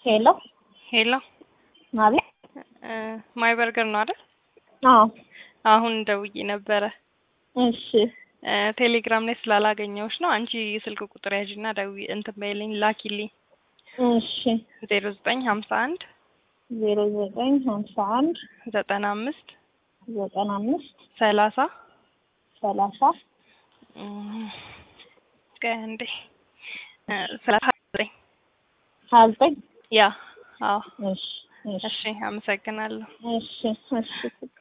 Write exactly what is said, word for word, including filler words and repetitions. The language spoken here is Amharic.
ሄሎ ሄሎ ማለት ማይ በርገር ነው አይደል? አዎ አሁን ደውዬ ነበረ። እሺ ቴሌግራም ላይ ስላላገኘሁሽ ነው። አንቺ ስልክ ቁጥር ያዥና ደውዪ እንትን በይልኝ ላኪልኝ። እሺ ዜሮ ዘጠኝ ሃምሳ አንድ ዜሮ ዘጠኝ ሃምሳ አንድ ዘጠና አምስት ዘጠና አምስት ሰላሳ ሰላሳ ከእንዴ ሰላሳ ዘጠኝ ሀያ ዘጠኝ ያ አዎ እሺ እሺ አመሰግናለሁ። እሺ እሺ